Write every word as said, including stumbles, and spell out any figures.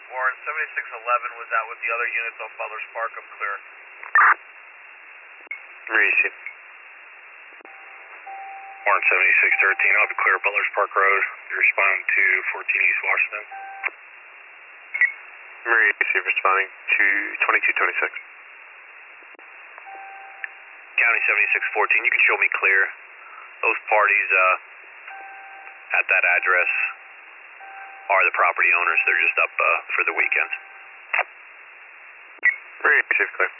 Warren, seventy-six eleven was out with the other units on Butler's Park. I'm clear. Receive. Warren, seventy-six thirteen, I'll be clear at Butler's Park Road. You're responding to fourteen East Washington. Receive, responding to twenty-two twenty-six. County seventy-six fourteen, you can show me clear. Those parties uh, at that address are the property owners. They're just up uh, for the weekend. Receive, clear.